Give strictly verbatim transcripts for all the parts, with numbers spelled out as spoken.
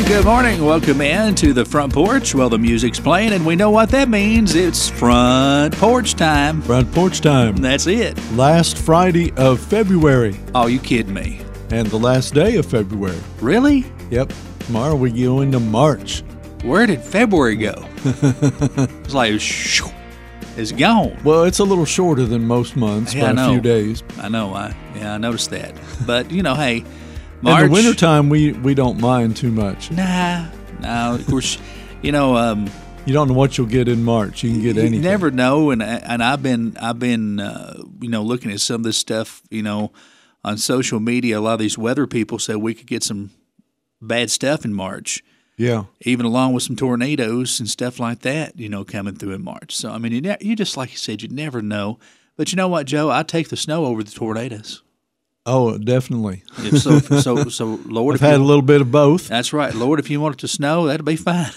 Good morning. Welcome in to the front porch. Well, the music's playing, and we know what that means. It's front porch time. Front porch time. That's it. Last Friday of February. Oh, you kidding me? And the last day of February. Really? Yep. Tomorrow we go into March. Where did February go? It's like, shoo, it's gone. Well, it's a little shorter than most months Yeah, by I know. a few days. I know. I Yeah, I noticed that. But, you know, hey, March. In the wintertime, we, we don't mind too much. Nah. No, of course, you know, um, You don't know what you'll get in March. You can get anything. you never know, and and I've been I've been uh, you know looking at some of this stuff, you know, on social media. A lot of these weather people said we could get some bad stuff in March, Yeah. even along with some tornadoes and stuff like that, you know, coming through in March. So I mean, you, ne- you just like you said, you never know. But you know what, Joe? I take the snow over the tornadoes. Oh, definitely. If so, so, so, Lord, I've if had you, a little bit of both. That's right, Lord. If you want it to snow, that'll be fine.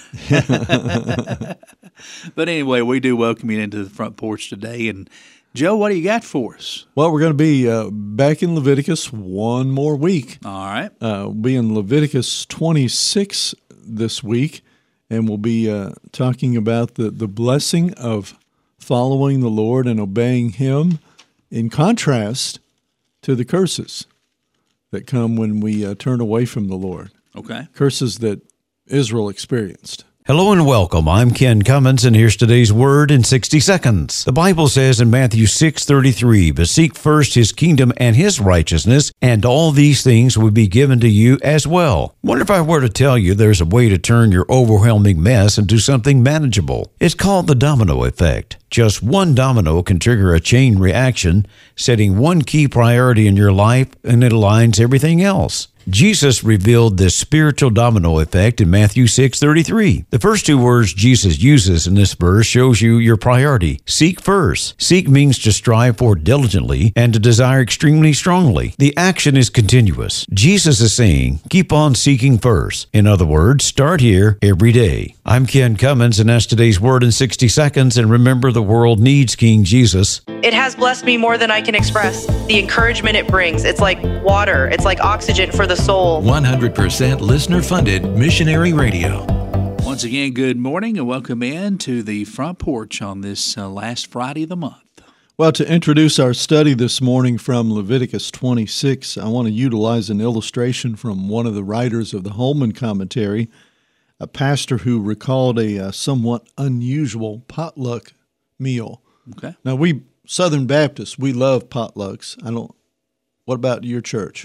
But anyway, we do welcome you into the front porch today. And Joe, what do you got for us? Well, we're going to be uh, back in Leviticus one more week. All right. Uh, we'll be in Leviticus twenty-six this week, and we'll be uh, talking about the, the blessing of following the Lord and obeying Him in contrast to the curses that come when we uh, turn away from the Lord. Okay. Curses that Israel experienced. Hello and welcome. I'm Ken Cummins, and here's today's Word in sixty seconds. The Bible says in Matthew six thirty-three, "But seek first His kingdom and His righteousness, and all these things will be given to you as well." Wonder if I were to tell you there's a way to turn your overwhelming mess into something manageable. It's called the domino effect. Just one domino can trigger a chain reaction, setting one key priority in your life, and it aligns everything else. Jesus revealed this spiritual domino effect in Matthew six thirty-three. The first two words Jesus uses in this verse shows you your priority. Seek first. Seek means to strive for diligently and to desire extremely strongly. The action is continuous. Jesus is saying, keep on seeking first. In other words, start here every day. I'm Ken Cummins, and that's today's Word in sixty seconds. And remember, the world needs King Jesus. It has blessed me more than I can express. The encouragement it brings, it's like water. It's like oxygen for the soul. one hundred percent listener-funded missionary radio. Once again, good morning and welcome in to the front porch on this uh, last Friday of the month. Well, to introduce our study this morning from Leviticus twenty-six, I want to utilize an illustration from one of the writers of the Holman commentary, a pastor who recalled a uh, somewhat unusual potluck meal. Okay. Now, we Southern Baptists, we love potlucks. I don't. What about your church?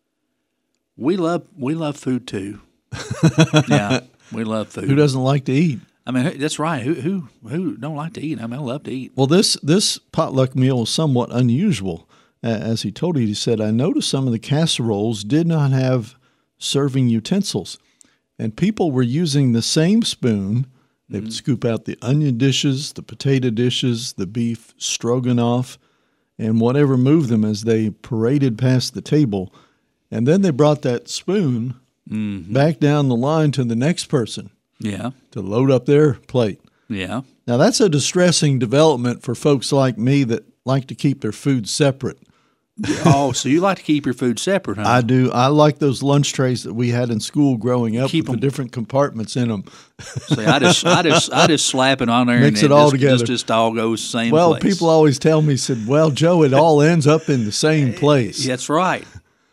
We love we love food too. Yeah, we love food. Who doesn't like to eat? I mean, who- that's right. Who who who don't like to eat? I mean, I love to eat. Well, this this potluck meal is somewhat unusual. Uh, as he told you, he said, I noticed some of the casseroles did not have serving utensils, and people were using the same spoon. They would scoop out the onion dishes, the potato dishes, the beef stroganoff, and whatever moved them as they paraded past the table. And then they brought that spoon Mm-hmm. back down the line to the next person Yeah, to load up their plate. yeah. Now, that's a distressing development for folks like me that like to keep their food separate. Oh, so you like to keep your food separate, huh? I do. I like those lunch trays that we had in school growing up Keep with 'em- the different compartments in them. See, I just I just I just slap it on there Mix and it all just, together. Just, just all goes the same Well, place. people always tell me, said, well, Joe, it all ends up in the same place. That's right.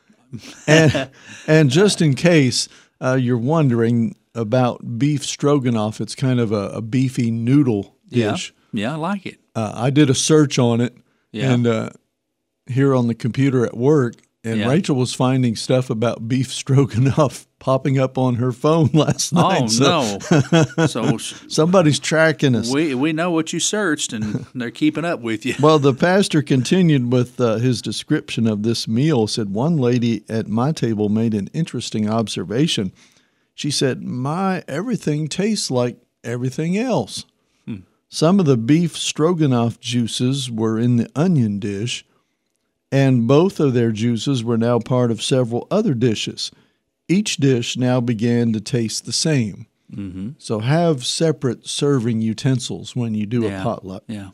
And, and just in case uh, you're wondering about beef stroganoff, it's kind of a, a beefy noodle Yeah, dish. yeah. I like it. Uh, I did a search on it, Yeah. and uh, here on the computer at work, and Yeah. Rachel was finding stuff about beef stroganoff popping up on her phone last night. Oh So no! So somebody's tracking us. we we know what you searched, and they're keeping up with you. Well, the pastor continued with uh, his description of this meal. Said, one lady at my table made an interesting observation. She said, my everything tastes like everything else. Hmm. Some of the beef stroganoff juices were in the onion dish, and both of their juices were now part of several other dishes. Each dish now began to taste the same. Mm-hmm. So have separate serving utensils when you do Yeah. a potluck. Yeah.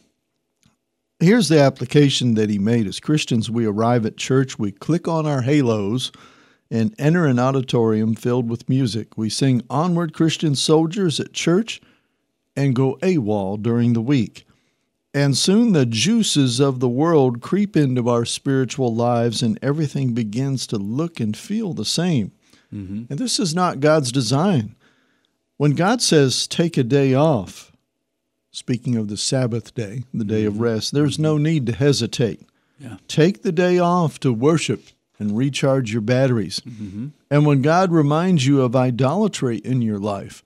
Here's the application that he made. As Christians, we arrive at church, we click on our halos, and enter an auditorium filled with music. We sing Onward Christian Soldiers at church and go AWOL during the week. And soon the juices of the world creep into our spiritual lives and everything begins to look and feel the same. Mm-hmm. And this is not God's design. When God says, take a day off, speaking of the Sabbath day, the day mm-hmm. of rest, there's no need to hesitate. Yeah. Take the day off to worship and recharge your batteries. Mm-hmm. And when God reminds you of idolatry in your life,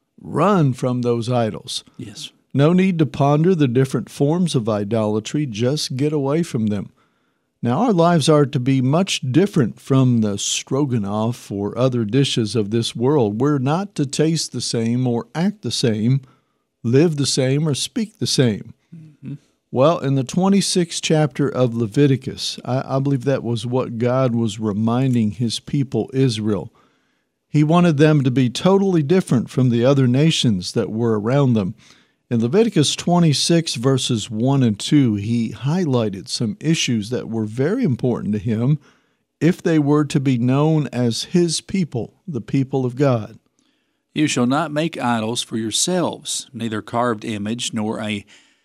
run from those idols. Yes. No need to ponder the different forms of idolatry. Just get away from them. Now, our lives are to be much different from the stroganoff or other dishes of this world. We're not to taste the same or act the same, live the same or speak the same. Mm-hmm. Well, in the twenty-sixth chapter of Leviticus, I, I believe that was what God was reminding his people Israel. He wanted them to be totally different from the other nations that were around them. In Leviticus twenty-six, verses one and two, he highlighted some issues that were very important to him if they were to be known as his people, the people of God. You shall not make idols for yourselves, neither carved image nor a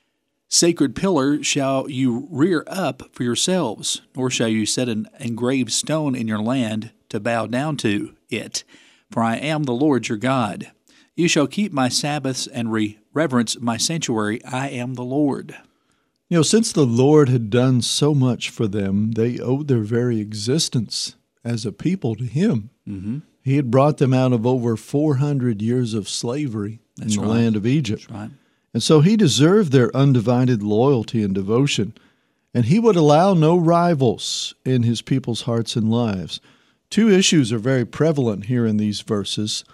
sacred pillar shall you rear up for yourselves, nor shall you set an engraved stone in your land to bow down to it, for I am the Lord your God. You shall keep my Sabbaths and re- reverence my sanctuary. I am the Lord. You know, since the Lord had done so much for them, they owed their very existence as a people to him. Mm-hmm. He had brought them out of over four hundred years of slavery That's in the right. land of Egypt. That's right. And so he deserved their undivided loyalty and devotion, and he would allow no rivals in his people's hearts and lives. Two issues are very prevalent here in these verses: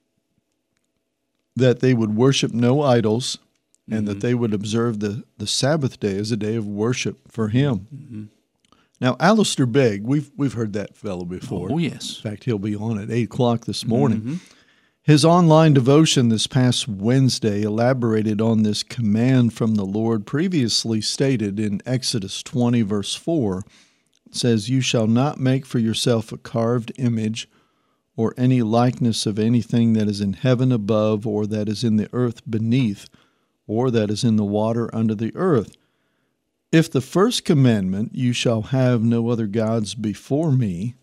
that they would worship no idols, and mm-hmm. that they would observe the, the Sabbath day as a day of worship for him. Mm-hmm. Now, Alistair Begg, we've we've heard that fellow before. Oh, yes. In fact, he'll be on at eight o'clock this morning. Mm-hmm. His online devotion this past Wednesday elaborated on this command from the Lord previously stated in Exodus twenty, verse four. It says, "You shall not make for yourself a carved image or any likeness of anything that is in heaven above, or that is in the earth beneath, or that is in the water under the earth. If the first commandment, you shall have no other gods before me,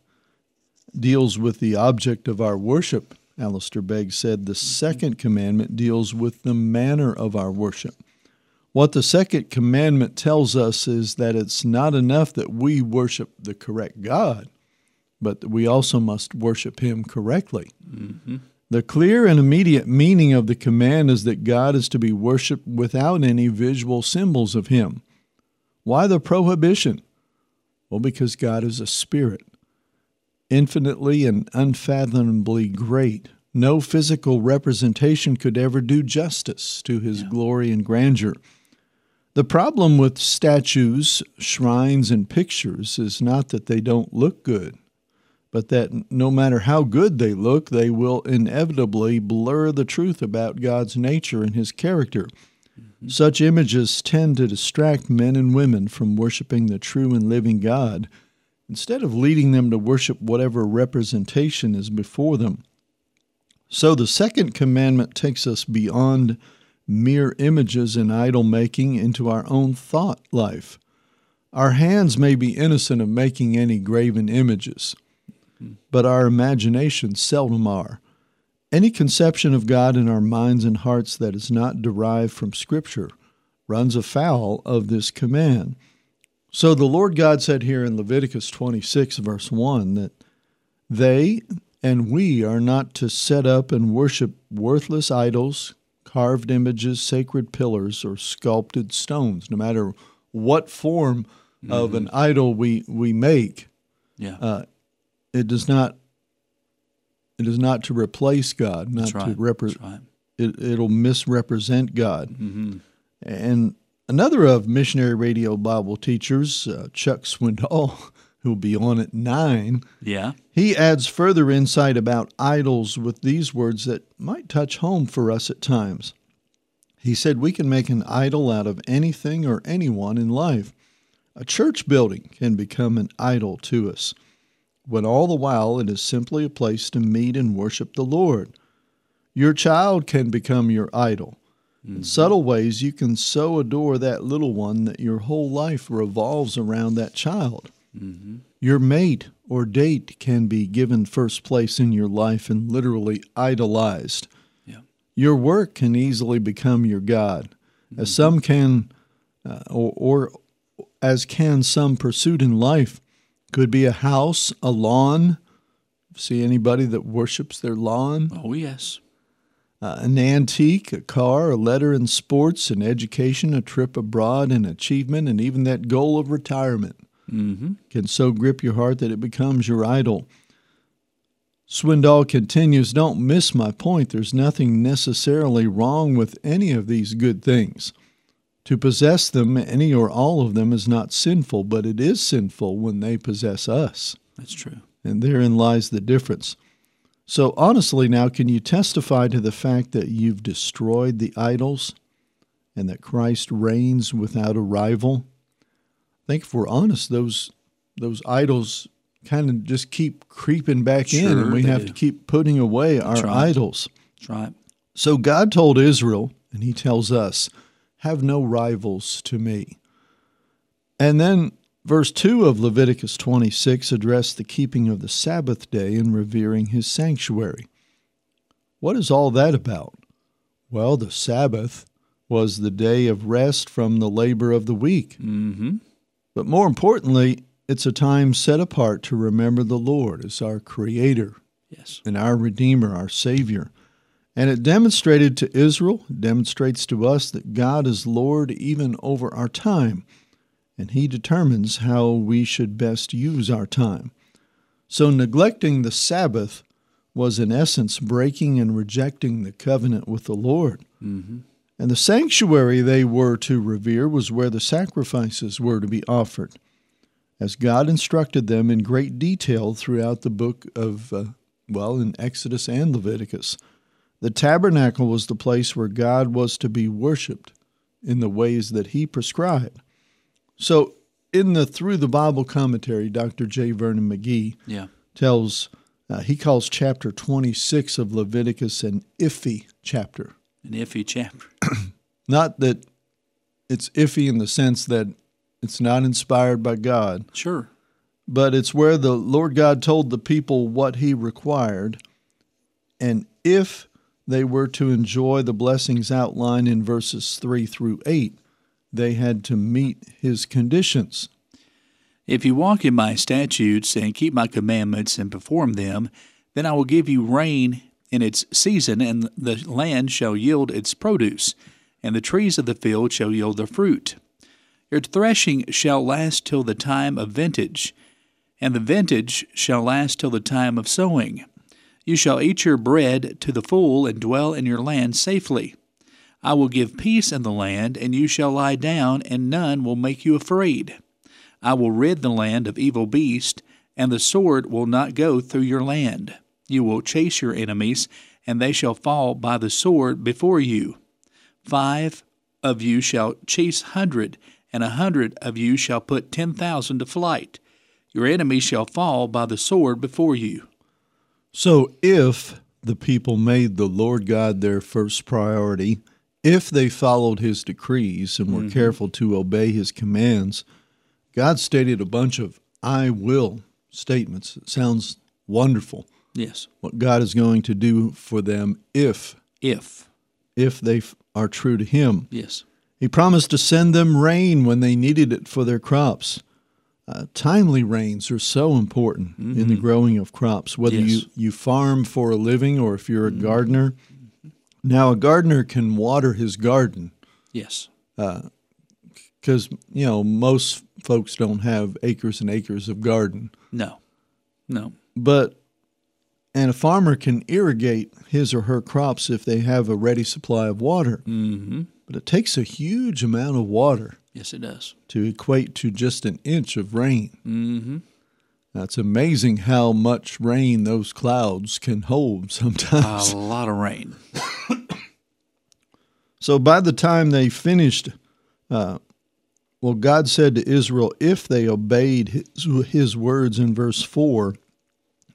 deals with the object of our worship," Alistair Begg said, the second commandment deals with the manner of our worship. What the second commandment tells us is that it's not enough that we worship the correct God, but that we also must worship him correctly. Mm-hmm. The clear and immediate meaning of the command is that God is to be worshiped without any visual symbols of him. Why the prohibition? Well, because God is a spirit, infinitely and unfathomably great. No physical representation could ever do justice to his yeah. glory and grandeur. The problem with statues, shrines, and pictures is not that they don't look good, but that no matter how good they look, they will inevitably blur the truth about God's nature and his character. Mm-hmm. Such images tend to distract men and women from worshiping the true and living God, instead of leading them to worship whatever representation is before them. So the second commandment takes us beyond mere images and idol-making into our own thought life. Our hands may be innocent of making any graven images, but our imaginations seldom are. Any conception of God in our minds and hearts that is not derived from Scripture runs afoul of this command. So the Lord God said here in Leviticus twenty-six, verse one, that they and we are not to set up and worship worthless idols, carved images, sacred pillars, or sculpted stones, no matter what form mm-hmm. of an idol we, we make. Yeah. Uh, it does not it is not to replace God, not That's right. to represent. Right. It, it'll misrepresent God. Mm-hmm. And another of Missionary Radio Bible teachers, uh, Chuck Swindoll, who'll be on at nine, yeah, he adds further insight about idols with these words that might touch home for us at times. He said, we can make an idol out of anything or anyone in life. A church building can become an idol to us. when all the while it is simply a place to meet and worship the Lord. Your child can become your idol. Mm-hmm. In subtle ways, you can so adore that little one that your whole life revolves around that child. Mm-hmm. Your mate or date can be given first place in your life and literally idolized. Yeah. Your work can easily become your God, mm-hmm. as some can, uh, or, or as can some pursuit in life. Could be a house, a lawn. See anybody that worships their lawn? Oh, yes. Uh, an antique, a car, a letter in sports, an education, a trip abroad, an achievement, and even that goal of retirement mm-hmm. can so grip your heart that it becomes your idol. Swindoll continues, don't miss my point. There's nothing necessarily wrong with any of these good things. To possess them, any or all of them, is not sinful, but it is sinful when they possess us. That's true. And therein lies the difference. So honestly now, can you testify to the fact that you've destroyed the idols and that Christ reigns without a rival? I think if we're honest, those those idols kind of just keep creeping back sure, in, and we have do. to keep putting away our That's right. idols. That's right. So God told Israel, and he tells us, have no rivals to me. And then verse two of Leviticus twenty-six addressed the keeping of the Sabbath day and revering his sanctuary. What is all that about? Well, the Sabbath was the day of rest from the labor of the week. Mm-hmm. But more importantly, it's a time set apart to remember the Lord as our Creator yes. and our Redeemer, our Savior. And it demonstrated to Israel, it demonstrates to us that God is Lord even over our time, and he determines how we should best use our time. So neglecting the Sabbath was in essence breaking and rejecting the covenant with the Lord. Mm-hmm. And the sanctuary they were to revere was where the sacrifices were to be offered, as God instructed them in great detail throughout the book of, uh, well, in Exodus and Leviticus. The tabernacle was the place where God was to be worshipped in the ways that he prescribed. So in the Through the Bible commentary, Doctor J. Vernon McGee yeah. tells, uh, he calls chapter twenty-six of Leviticus an iffy chapter. An iffy chapter. Not that it's iffy in the sense that it's not inspired by God. Sure. But it's where the Lord God told the people what he required, and if they were to enjoy the blessings outlined in verses three through eight, they had to meet his conditions. If you walk in my statutes and keep my commandments and perform them, then I will give you rain in its season, and the land shall yield its produce, and the trees of the field shall yield their fruit. Your threshing shall last till the time of vintage, and the vintage shall last till the time of sowing. You shall eat your bread to the full and dwell in your land safely. I will give peace in the land, and you shall lie down, and none will make you afraid. I will rid the land of evil beasts, and the sword will not go through your land. You will chase your enemies, and they shall fall by the sword before you. Five of you shall chase hundred, and a hundred of you shall put ten thousand to flight. Your enemies shall fall by the sword before you. So if the people made the Lord God their first priority, if they followed his decrees and were mm-hmm. careful to obey his commands, God stated a bunch of I will statements. It sounds wonderful. Yes. What God is going to do for them if. If. If they f- are true to him. Yes. He promised to send them rain when they needed it for their crops. Uh, timely rains are so important mm-hmm. in the growing of crops, whether yes. you, you farm for a living or if you're a mm-hmm. gardener. Mm-hmm. Now, a gardener can water his garden. Yes. Because, uh, you know, most folks don't have acres and acres of garden. No. No. But, and a farmer can irrigate his or her crops if they have a ready supply of water. Mm-hmm. But it takes a huge amount of water. Yes, it does. To equate to just an inch of rain. Mm-hmm. Now, it's amazing how much rain those clouds can hold sometimes. A lot of rain. So by the time they finished, uh, well, God said to Israel, if they obeyed his, his words in verse four,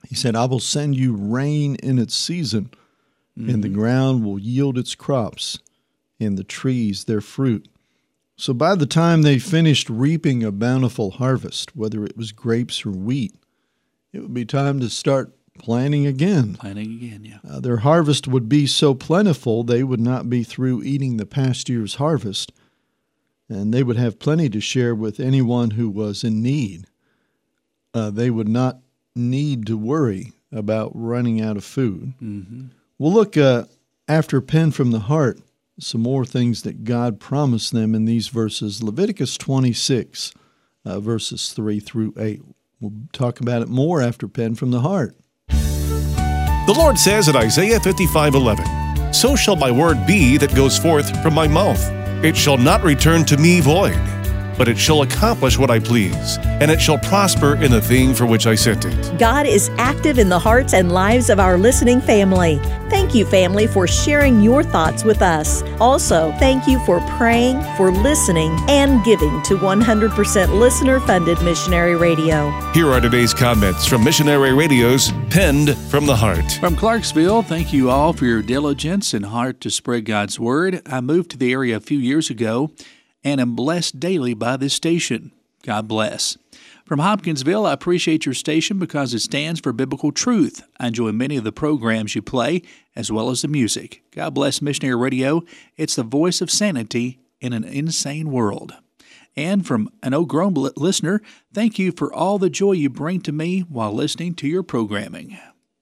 He said, I will send you rain in its season, mm-hmm. and the ground will yield its crops, and the trees their fruit. So by the time they finished reaping a bountiful harvest, whether it was grapes or wheat, it would be time to start planting again. Planting again, yeah. Uh, their harvest would be so plentiful they would not be through eating the past year's harvest, and they would have plenty to share with anyone who was in need. Uh, they would not need to worry about running out of food. Mm-hmm. We'll look uh, after Pen from the Heart, some more things that God promised them in these verses. Leviticus twenty-six, uh, verses three through eight. We'll talk about it more after Pen from the Heart. The Lord says in Isaiah fifty-five eleven, So shall my word be that goes forth from my mouth. It shall not return to me void, but it shall accomplish what I please, and it shall prosper in the thing for which I sent it. God is active in the hearts and lives of our listening family. Thank you, family, for sharing your thoughts with us. Also, thank you for praying, for listening, and giving to one hundred percent listener-funded Missionary Radio. Here are today's comments from Missionary Radio's Penned from the Heart. From Clarksville, thank you all for your diligence and heart to spread God's Word. I moved to the area a few years ago and am blessed daily by this station. God bless. From Hopkinsville, I appreciate your station because it stands for biblical truth. I enjoy many of the programs you play, as well as the music. God bless Missionary Radio. It's the voice of sanity in an insane world. And from an Oak Grove listener, thank you for all the joy you bring to me while listening to your programming.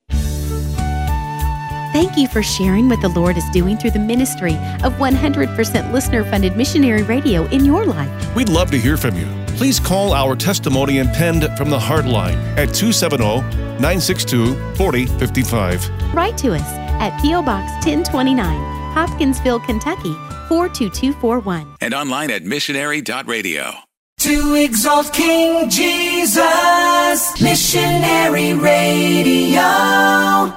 Thank you for sharing what the Lord is doing through the ministry of one hundred percent listener-funded Missionary Radio in your life. We'd love to hear from you. Please call our testimony and Penned from the Heart line at two seven zero, nine six two, four zero five five. Write to us at P O Box ten twenty-nine, Hopkinsville, Kentucky four two two four one. And online at missionary dot radio. To exalt King Jesus, Missionary Radio.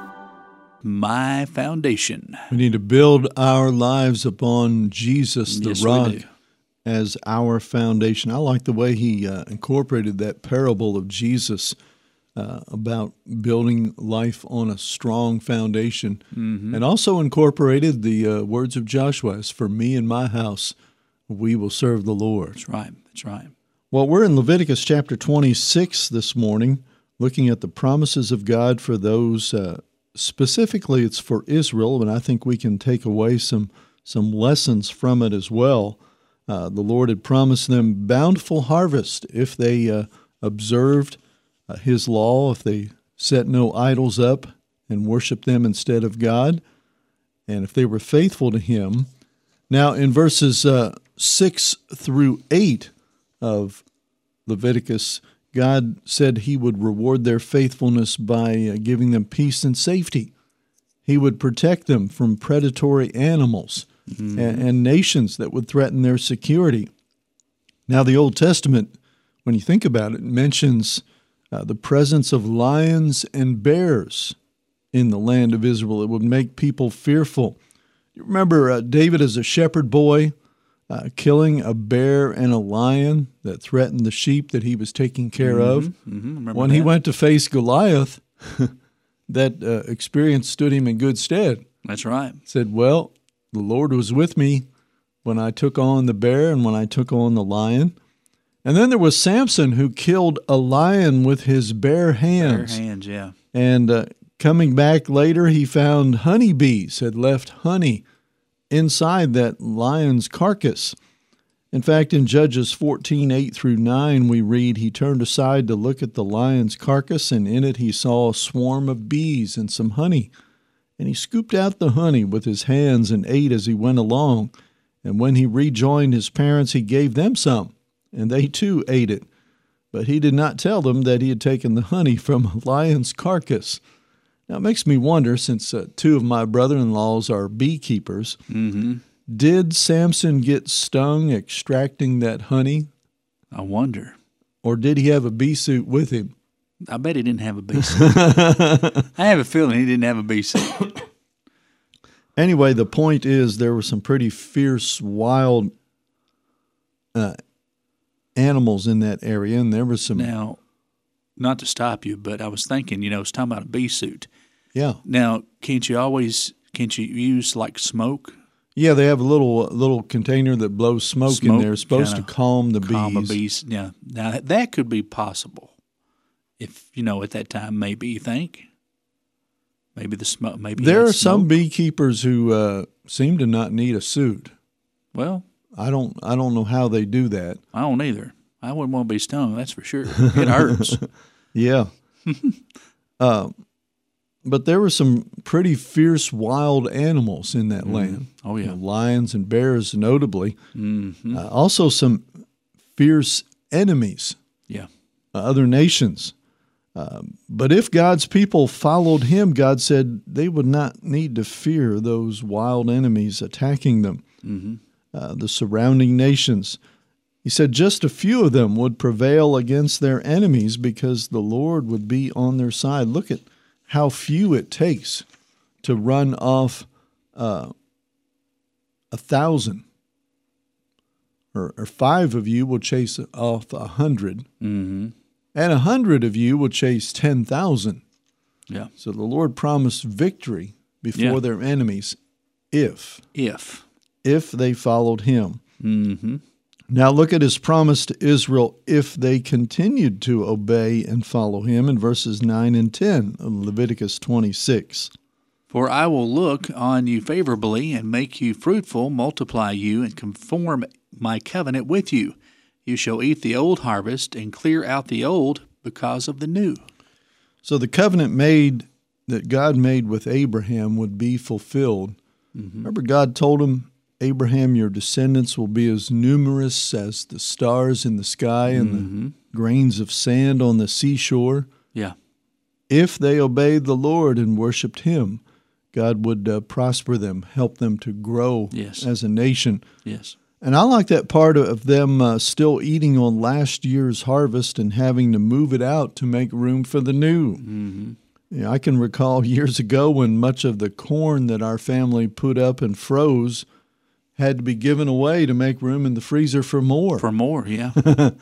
My foundation. We need to build our lives upon Jesus, the Yes, rock, we do. as our foundation. I like the way he uh, incorporated that parable of Jesus uh, about building life on a strong foundation, Mm-hmm. and also incorporated the uh, words of Joshua, as for me and my house, we will serve the Lord. That's right. That's right. Well, we're in Leviticus chapter twenty-six this morning, looking at the promises of God for those, uh, specifically it's for Israel, but I think we can take away some, some lessons from it as well. Uh, the Lord had promised them bountiful harvest if they uh, observed uh, His law, if they set no idols up and worshiped them instead of God, and if they were faithful to Him. Now, in verses uh, six through eight of Leviticus, God said He would reward their faithfulness by uh, giving them peace and safety. He would protect them from predatory animals mm-hmm. and, and nations that would threaten their security. Now, the Old Testament, when you think about it, mentions uh, the presence of lions and bears in the land of Israel. It would make people fearful. You remember uh, David as a shepherd boy uh, killing a bear and a lion that threatened the sheep that he was taking care Mm-hmm. of. Mm-hmm. When that. he went to face Goliath, that uh, experience stood him in good stead. That's right. Said, well, the Lord was with me when I took on the bear and when I took on the lion. And then there was Samson, who killed a lion with his bare hands. Bare hands, yeah. And uh, coming back later, he found honeybees had left honey inside that lion's carcass. In fact, in Judges fourteen, eight through nine, we read, he turned aside to look at the lion's carcass, and in it he saw a swarm of bees and some honey. And he scooped out the honey with his hands and ate as he went along. And when he rejoined his parents, he gave them some, and they too ate it. But he did not tell them that he had taken the honey from a lion's carcass. Now, it makes me wonder, since uh, two of my brother-in-laws are beekeepers, Mm-hmm. did Samson get stung extracting that honey, I wonder. or did he have a bee suit with him? I bet he didn't have a bee suit. I have a feeling he didn't have a bee suit. Anyway, the point is there were some pretty fierce, wild uh, animals in that area, and there were some Now, not to stop you, but I was thinking, you know, it's talking about a bee suit. Yeah. Now, can't you always, can't you use like smoke? Yeah, they have a little little container that blows smoke, Smoke in there. It's supposed to kinda calm the Calm bees. the bees. Yeah. Now, that could be possible. If, you know, at that time, maybe you think. Maybe the smoke, maybe There had are some smoke. beekeepers who uh, seem to not need a suit. Well, I don't I don't know how they do that. I don't either. I wouldn't want to be stung, that's for sure. It hurts. Yeah. uh, but there were some pretty fierce wild animals in that Mhm. land. Oh, yeah. You know, lions and bears, notably. Mm-hmm. Uh, also, some fierce enemies, Yeah. uh, other nations. Um, but if God's people followed him, God said they would not need to fear those wild enemies attacking them, Mm-hmm. uh, the surrounding nations. He said just a few of them would prevail against their enemies because the Lord would be on their side. Look at how few it takes to run off uh, a thousand. Or, or five of you will chase off a hundred, Mm-hmm. and a hundred of you will chase ten thousand. Yeah. So the Lord promised victory before Yeah. their enemies if, If. if they followed him. Mm-hmm. Now look at his promise to Israel if they continued to obey and follow him in verses nine and ten of Leviticus twenty-six. For I will look on you favorably and make you fruitful, multiply you, and conform my covenant with you. You shall eat the old harvest and clear out the old because of the new. So the covenant made that God made with Abraham would be fulfilled. Mm-hmm. Remember, God told him, Abraham, your descendants will be as numerous as the stars in the sky and Mm-hmm. the grains of sand on the seashore. Yeah. If they obeyed the Lord and worshiped him, God would uh, prosper them, help them to grow Yes. as a nation. Yes. And I like that part of them uh, still eating on last year's harvest and having to move it out to make room for the new. Mm-hmm. Yeah, I can recall years ago when much of the corn that our family put up and froze had to be given away to make room in the freezer for more. For more, yeah.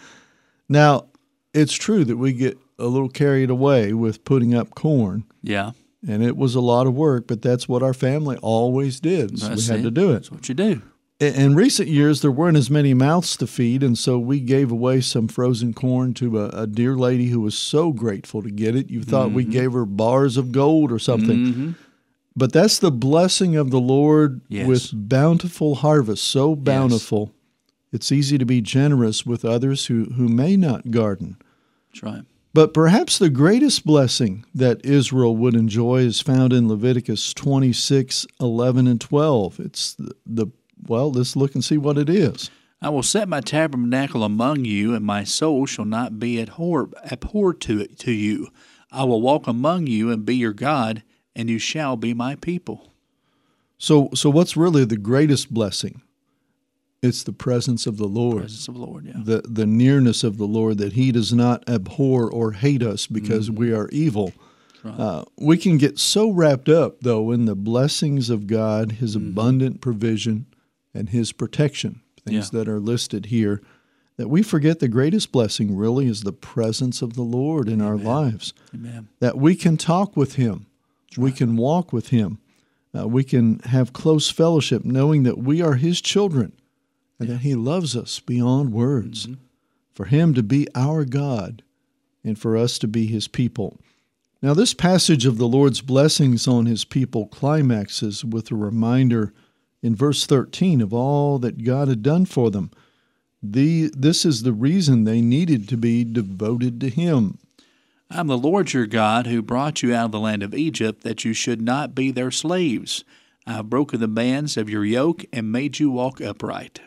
Now, it's true that we get a little carried away with putting up corn, Yeah. and it was a lot of work, but that's what our family always did, so That's we had it. to do it. That's what you do. In in recent years, there weren't as many mouths to feed, and so we gave away some frozen corn to a, a dear lady who was so grateful to get it. You thought we gave her bars of gold or something. Mm-hmm. But that's the blessing of the Lord Yes. with bountiful harvest, so bountiful. It's easy to be generous with others who, who may not garden. That's right. But perhaps the greatest blessing that Israel would enjoy is found in Leviticus twenty-six, eleven, and twelve. It's the, the well, let's look and see what it is. I will set my tabernacle among you, and my soul shall not be abhor- abhorred to it, to you. I will walk among you and be your God, and you shall be my people. So, so what's really the greatest blessing? It's the presence of the Lord. Presence of the Lord, yeah. The the nearness of the Lord, that he does not abhor or hate us because we are evil. Right. Uh, we can get so wrapped up, though, in the blessings of God, his abundant provision, and his protection, things Yeah. that are listed here, that we forget the greatest blessing really is the presence of the Lord in our lives. Amen. That we can talk with him, we can walk with him, uh, we can have close fellowship knowing that we are his children, and that he loves us beyond words, for him to be our God and for us to be his people. Now, this passage of the Lord's blessings on his people climaxes with a reminder in verse thirteen of all that God had done for them. The, this is the reason they needed to be devoted to him. I am the Lord your God, who brought you out of the land of Egypt, that you should not be their slaves. I have broken the bands of your yoke and made you walk upright.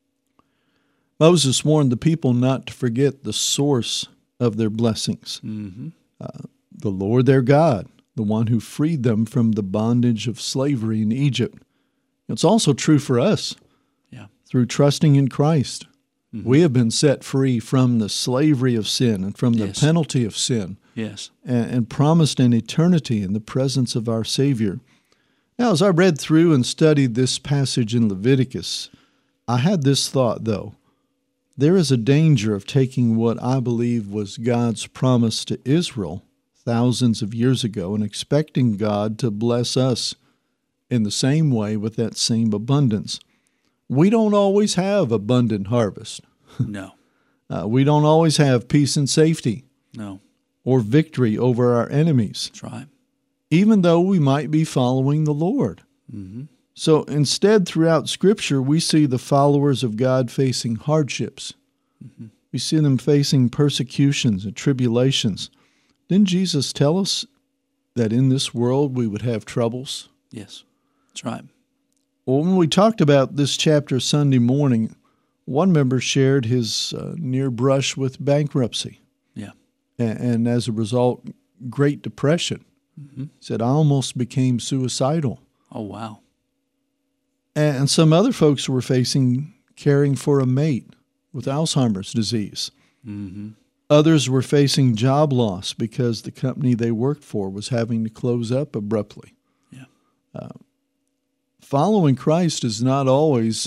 Moses warned the people not to forget the source of their blessings. Mm-hmm. Uh, the Lord their God, the one who freed them from the bondage of slavery in Egypt. It's also true for us. Yeah. Through trusting in Christ, mm-hmm. we have been set free from the slavery of sin and from the Yes. penalty of sin, Yes. and, and promised an eternity in the presence of our Savior. Now, as I read through and studied this passage in Leviticus, I had this thought, though. there is a danger of taking what I believe was God's promise to Israel thousands of years ago and expecting God to bless us in the same way with that same abundance. We don't always have abundant harvest. No. uh, we don't always have peace and safety. No. Or victory over our enemies. That's right. Even though we might be following the Lord. Mm-hmm. So instead, throughout Scripture, we see the followers of God facing hardships. Mm-hmm. We see them facing persecutions and tribulations. Didn't Jesus tell us that in this world we would have troubles? Yes, that's right. Well, when we talked about this chapter Sunday morning, one member shared his uh, near brush with bankruptcy. Yeah. And, and as a result, Great Depression. Mm-hmm. He said, I almost became suicidal. Oh, wow. And, and some other folks were facing caring for a mate with Alzheimer's disease. Mm-hmm. Others were facing job loss because the company they worked for was having to close up abruptly. Yeah. Uh, following Christ is not always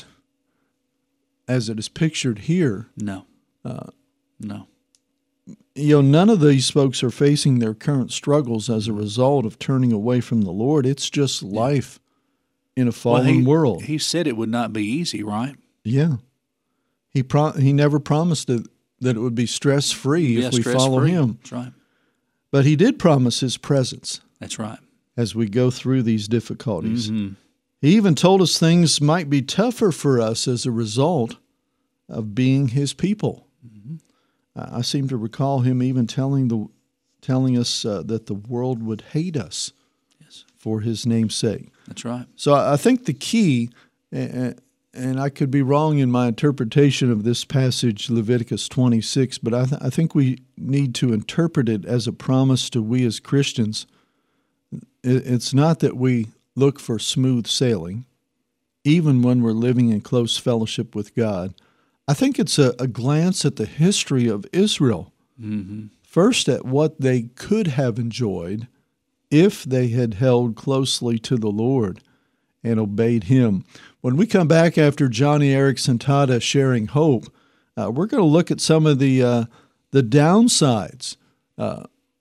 as it is pictured here. No. Uh, no. You know, none of these folks are facing their current struggles as a result of turning away from the Lord. It's just life in a fallen well, he, world. He said it would not be easy, right? Yeah. He pro- he never promised it, that it would be stress-free yeah, if we stress follow free. him. That's right. But he did promise his presence. That's right. As we go through these difficulties. Mm-hmm. He even told us things might be tougher for us as a result of being his people. Mm-hmm. I seem to recall him even telling the telling us uh, that the world would hate us yes. for his name's sake. That's right. So I think the key, and, and I could be wrong in my interpretation of this passage, Leviticus twenty-six, but I, th- I think we need to interpret it as a promise to we as Christians. It's not that we look for smooth sailing, even when we're living in close fellowship with God. I think it's a, a glance at the history of Israel. Mm-hmm. First, at what they could have enjoyed if they had held closely to the Lord and obeyed Him. When we come back after Johnny Erickson Tada sharing hope, uh, we're going to look at some of the uh, the downsides, uh,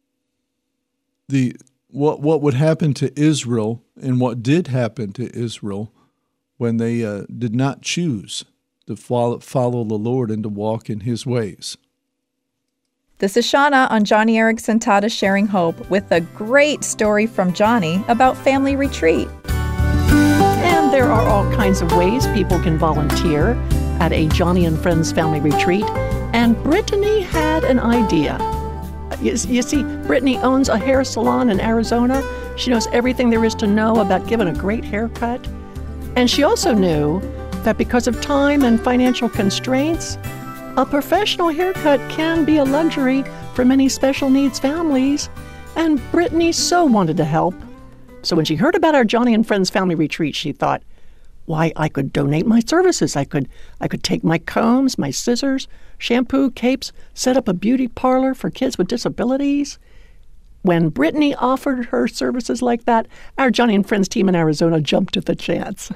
the what what would happen to Israel and what did happen to Israel when they uh, did not choose to follow, follow the Lord and to walk in His ways. This is Shauna on Johnny Erickson Tada Sharing Hope with a great story from Johnny about family retreat. And there are all kinds of ways people can volunteer at a Johnny and Friends family retreat. And Brittany had an idea. You, you see, Brittany owns a hair salon in Arizona. She knows everything there is to know about giving a great haircut. And she also knew that because of time and financial constraints, a professional haircut can be a luxury for many special needs families, and Brittany so wanted to help. So when she heard about our Johnny and Friends family retreat, she thought, why, I could donate my services. I could I could take my combs, my scissors, shampoo, capes, set up a beauty parlor for kids with disabilities. When Brittany offered her services like that, our Johnny and Friends team in Arizona jumped at the chance.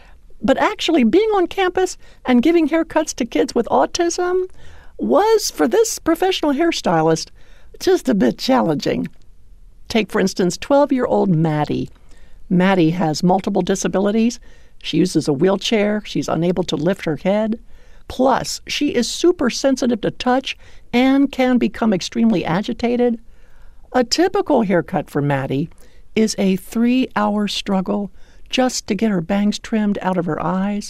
But actually, being on campus and giving haircuts to kids with autism was, for this professional hairstylist, just a bit challenging. Take, for instance, twelve-year-old Maddie. Maddie has multiple disabilities. She uses a wheelchair. She's unable to lift her head. Plus, she is super sensitive to touch and can become extremely agitated. A typical haircut for Maddie is a three-hour struggle just to get her bangs trimmed out of her eyes.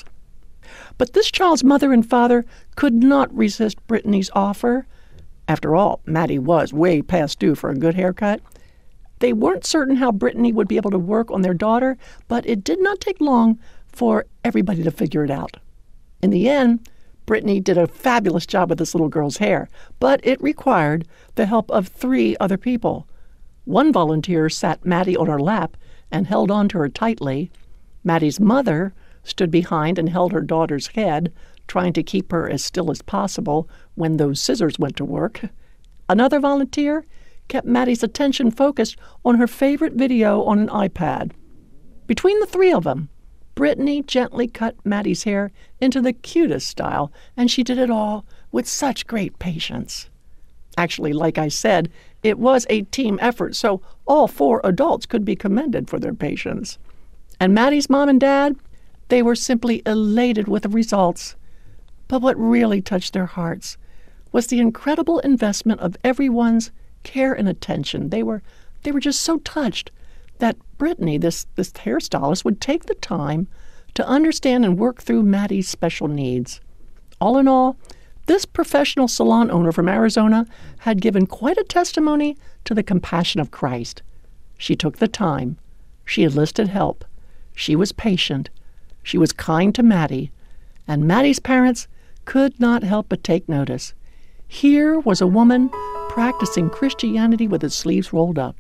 But this child's mother and father could not resist Brittany's offer. After all, Maddie was way past due for a good haircut. They weren't certain how Brittany would be able to work on their daughter, but it did not take long for everybody to figure it out. In the end, Brittany did a fabulous job with this little girl's hair, but it required the help of three other people. One volunteer sat Maddie on her lap and held on to her tightly. Maddie's mother stood behind and held her daughter's head, trying to keep her as still as possible when those scissors went to work. Another volunteer kept Maddie's attention focused on her favorite video on an iPad. Between the three of them, Brittany gently cut Maddie's hair into the cutest style, and she did it all with such great patience. Actually, like I said, it was a team effort, so all four adults could be commended for their patience. And Maddie's mom and dad, they were simply elated with the results. But what really touched their hearts was the incredible investment of everyone's care and attention. They were they were just so touched that Brittany, this, this hairstylist, would take the time to understand and work through Maddie's special needs. All in all, this professional salon owner from Arizona had given quite a testimony to the compassion of Christ. She took the time. She enlisted help. She was patient. She was kind to Maddie. And Maddie's parents could not help but take notice. Here was a woman practicing Christianity with its sleeves rolled up.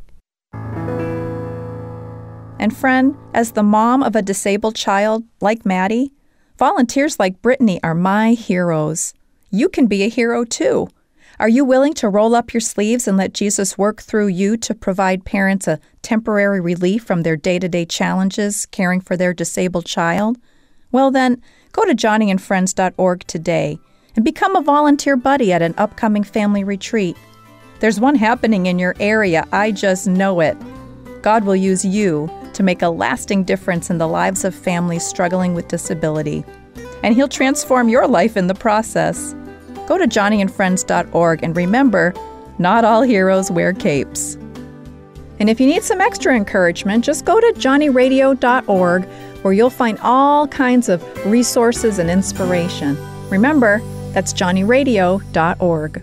And friend, as the mom of a disabled child like Maddie, volunteers like Brittany are my heroes. You can be a hero too. Are you willing to roll up your sleeves and let Jesus work through you to provide parents a temporary relief from their day-to-day challenges caring for their disabled child? Well then, go to johnny and friends dot org today and become a volunteer buddy at an upcoming family retreat. There's one happening in your area, I just know it. God will use you to make a lasting difference in the lives of families struggling with disability. And He'll transform your life in the process. Go to johnny and friends dot org and remember, not all heroes wear capes. And if you need some extra encouragement, just go to johnny radio dot org where you'll find all kinds of resources and inspiration. Remember, that's johnny radio dot org.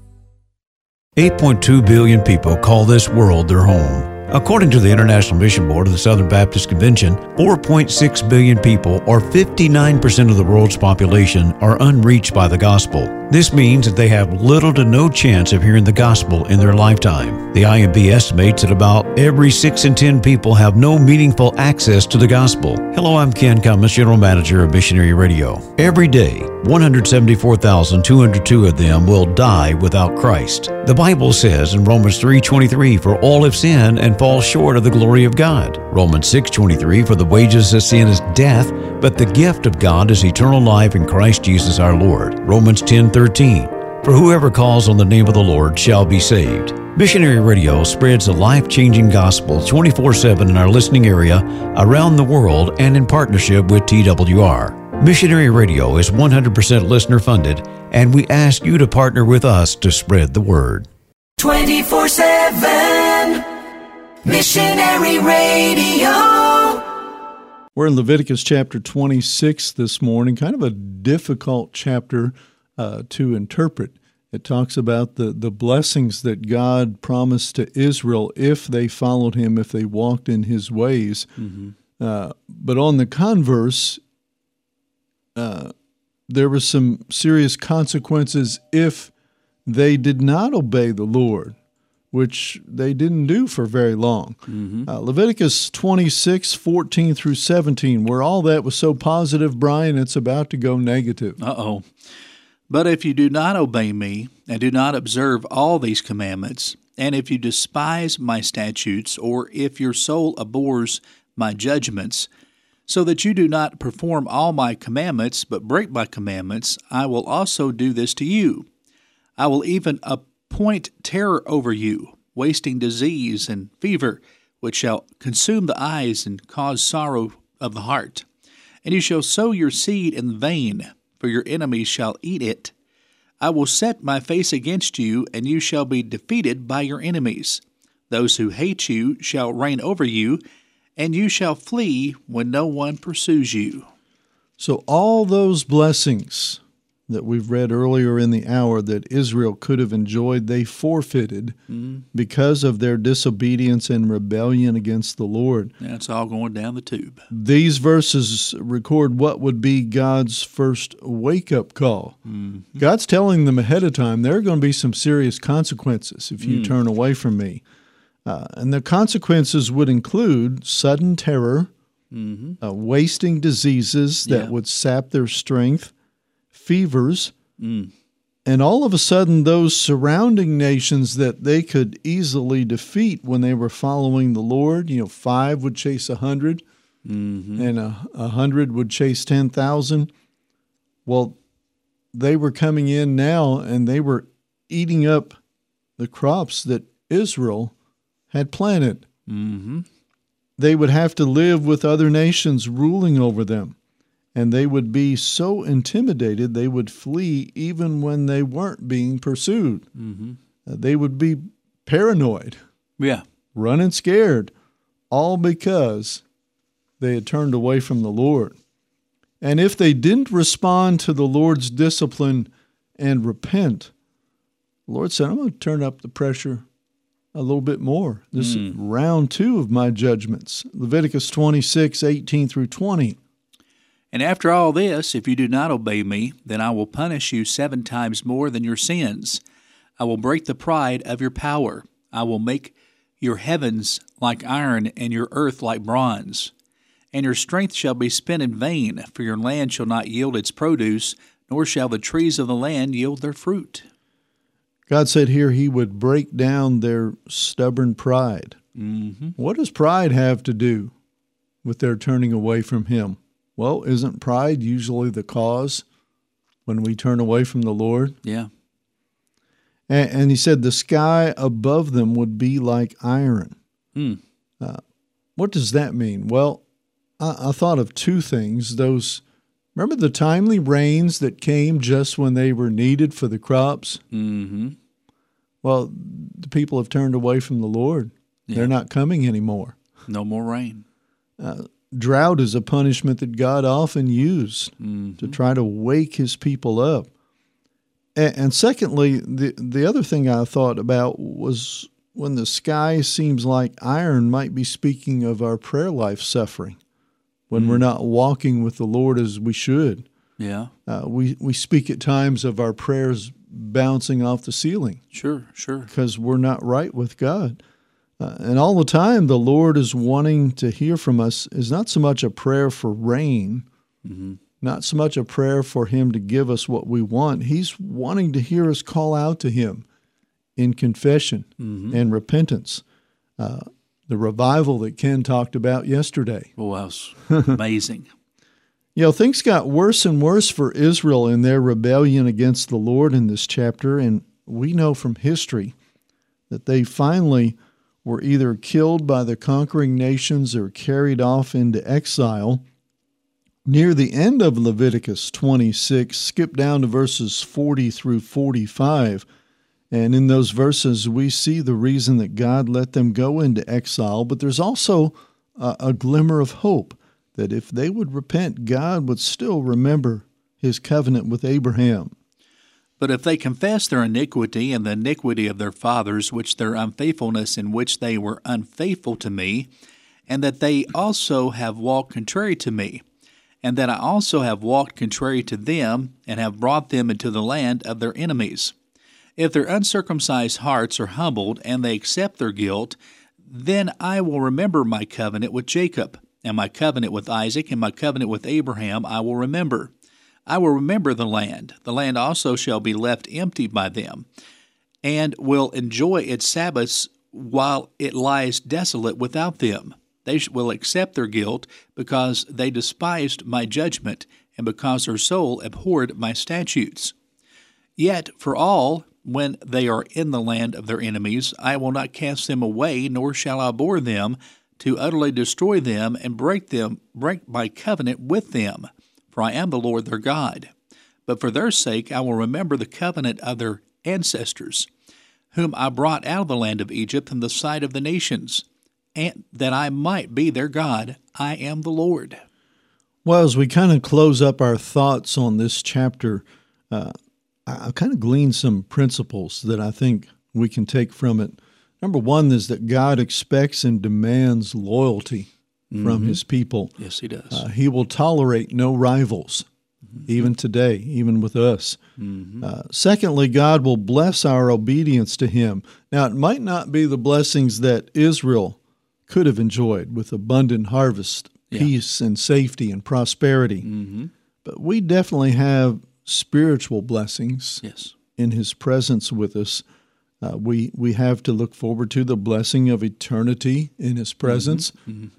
eight point two billion people call this world their home. According to the International Mission Board of the Southern Baptist Convention, four point six billion people, or fifty-nine percent of the world's population, are unreached by the gospel. This means that they have little to no chance of hearing the gospel in their lifetime. The I M B estimates that about every six in ten people have no meaningful access to the gospel. Hello, I'm Ken Cummins, General Manager of Missionary Radio. Every day, one hundred seventy-four thousand two hundred two of them will die without Christ. The Bible says in Romans three twenty-three, "For all have sinned and fall short of the glory of God." Romans six twenty-three, "For the wages of sin is death, but the gift of God is eternal life in Christ Jesus our Lord." Romans ten thirteen, "For whoever calls on the name of the Lord shall be saved." Missionary Radio spreads a life-changing gospel twenty-four seven in our listening area, around the world, and in partnership with T W R. Missionary Radio is one hundred percent listener-funded, and we ask you to partner with us to spread the word. twenty-four seven Missionary Radio. We're in Leviticus chapter twenty-six this morning, kind of a difficult chapter uh, to interpret. It talks about the, the blessings that God promised to Israel if they followed Him, if they walked in His ways. Mm-hmm. Uh, but on the converse, uh, there were some serious consequences if they did not obey the Lord, which they didn't do for very long. Mm-hmm. Uh, Leviticus twenty-six, fourteen through seventeen, where all that was so positive, Brian, it's about to go negative. Uh-oh. "But if you do not obey me, and do not observe all these commandments, and if you despise my statutes, or if your soul abhors my judgments, so that you do not perform all my commandments, but break my commandments, I will also do this to you. I will even appoint terror over you, wasting disease and fever, which shall consume the eyes and cause sorrow of the heart. And you shall sow your seed in vain, for your enemies shall eat it. I will set my face against you, and you shall be defeated by your enemies. Those who hate you shall reign over you, and you shall flee when no one pursues you." So all those blessings that we've read earlier in the hour that Israel could have enjoyed, they forfeited mm. because of their disobedience and rebellion against the Lord. That's all going down the tube. These verses record what would be God's first wake-up call. Mm-hmm. God's telling them ahead of time there are going to be some serious consequences if you mm. turn away from me. Uh, and the consequences would include sudden terror, mm-hmm. uh, wasting diseases that yeah. would sap their strength, fevers, mm. and all of a sudden those surrounding nations that they could easily defeat when they were following the Lord, you know, five would chase a hundred, mm-hmm. and a, a hundred would chase ten thousand. Well, they were coming in now, and they were eating up the crops that Israel had planted. Mm-hmm. They would have to live with other nations ruling over them, and they would be so intimidated they would flee even when they weren't being pursued. Mm-hmm. Uh, they would be paranoid, yeah, running scared, all because they had turned away from the Lord. And if they didn't respond to the Lord's discipline and repent, the Lord said, I'm going to turn up the pressure a little bit more. This Mm. is round two of my judgments. Leviticus twenty-six, eighteen through twenty. And after all this, if you do not obey me, then I will punish you seven times more than your sins. I will break the pride of your power. I will make your heavens like iron and your earth like bronze. And your strength shall be spent in vain, for your land shall not yield its produce, nor shall the trees of the land yield their fruit. God said here he would break down their stubborn pride. Mm-hmm. What does pride have to do with their turning away from him? Well, isn't pride usually the cause when we turn away from the Lord? Yeah. And, and he said the sky above them would be like iron. Mm. Uh, what does that mean? Well, I, I thought of two things. Those, remember the timely rains that came just when they were needed for the crops? Mm-hmm. Well, the people have turned away from the Lord. Yeah. They're not coming anymore. No more rain. Uh, drought is a punishment that God often used mm-hmm. to try to wake his people up. And, and secondly, the, the other thing I thought about was when the sky seems like iron might be speaking of our prayer life suffering, when mm-hmm. we're not walking with the Lord as we should. Yeah. Uh, we, we speak at times of our prayers bouncing off the ceiling. Sure, sure. Because we're not right with God. Uh, and all the time, the Lord is wanting to hear from us is not so much a prayer for rain, mm-hmm. not so much a prayer for him to give us what we want. He's wanting to hear us call out to him in confession mm-hmm. and repentance. Uh, the revival that Ken talked about yesterday. Oh, that was amazing. You know, things got worse and worse for Israel in their rebellion against the Lord in this chapter, and we know from history that they finally were either killed by the conquering nations or carried off into exile. Near the end of Leviticus twenty-six, skip down to verses forty through forty-five, and in those verses we see the reason that God let them go into exile, but there's also a, a glimmer of hope that if they would repent, God would still remember his covenant with Abraham. But if they confess their iniquity and the iniquity of their fathers, which their unfaithfulness in which they were unfaithful to me, and that they also have walked contrary to me, and that I also have walked contrary to them, and have brought them into the land of their enemies. If their uncircumcised hearts are humbled, and they accept their guilt, then I will remember my covenant with Jacob, and my covenant with Isaac, and my covenant with Abraham I will remember. I will remember the land. The land also shall be left empty by them, and will enjoy its Sabbaths while it lies desolate without them. They will accept their guilt, because they despised my judgment, and because their soul abhorred my statutes. Yet for all, when they are in the land of their enemies, I will not cast them away, nor shall I abhor them, to utterly destroy them and break them, break my covenant with them. For I am the Lord their God. But for their sake I will remember the covenant of their ancestors, whom I brought out of the land of Egypt in the sight of the nations, and that I might be their God. I am the Lord. Well, as we kind of close up our thoughts on this chapter, uh, I kind of gleaned some principles that I think we can take from it. Number one is that God expects and demands loyalty mm-hmm. from his people. Yes, he does. Uh, he will tolerate no rivals, mm-hmm. even today, even with us. Mm-hmm. Uh, secondly, God will bless our obedience to him. Now, it might not be the blessings that Israel could have enjoyed with abundant harvest, yeah. peace and safety and prosperity, mm-hmm. but we definitely have spiritual blessings yes. in his presence with us. Uh, we we have to look forward to the blessing of eternity in his presence. Mm-hmm. Mm-hmm.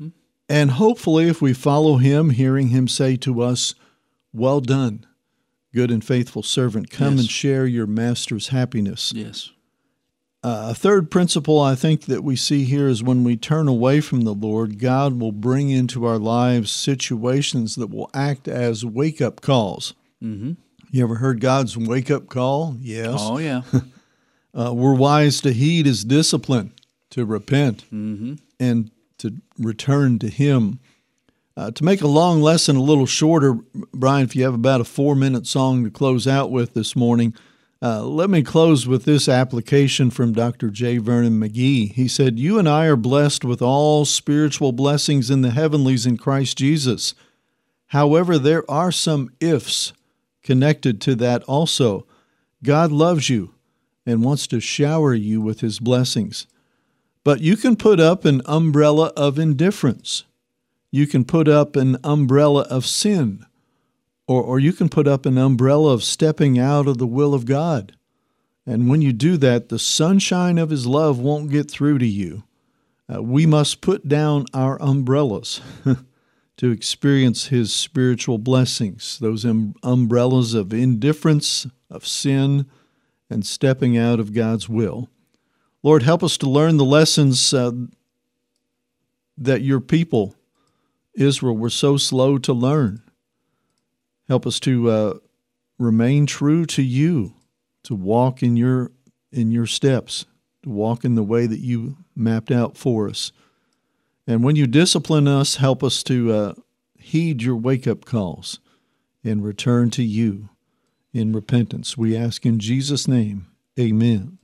And hopefully, if we follow him, hearing him say to us, "Well done, good and faithful servant, come Yes. and share your master's happiness." Yes. Uh, a third principle I think that we see here is when we turn away from the Lord, God will bring into our lives situations that will act as wake-up calls. Mm-hmm. You ever heard God's wake-up call? Yes. Oh, yeah. uh, we're wise to heed his discipline, to repent, Mm-hmm. and to return to him. Uh, to make a long lesson a little shorter, Brian, if you have about a four-minute song to close out with this morning, uh, let me close with this application from Doctor J. Vernon McGee. He said, "You and I are blessed with all spiritual blessings in the heavenlies in Christ Jesus. However, there are some ifs connected to that also. God loves you and wants to shower you with his blessings. But you can put up an umbrella of indifference. You can put up an umbrella of sin, or, or you can put up an umbrella of stepping out of the will of God. And when you do that, the sunshine of his love won't get through to you. Uh, we must put down our umbrellas to experience his spiritual blessings, those um, umbrellas of indifference, of sin, and stepping out of God's will. Lord, help us to learn the lessons uh, that your people, Israel, were so slow to learn. Help us to uh, remain true to you, to walk in your in your steps, to walk in the way that you mapped out for us. And when you discipline us, help us to uh, heed your wake-up calls and return to you in repentance. We ask in Jesus' name, amen.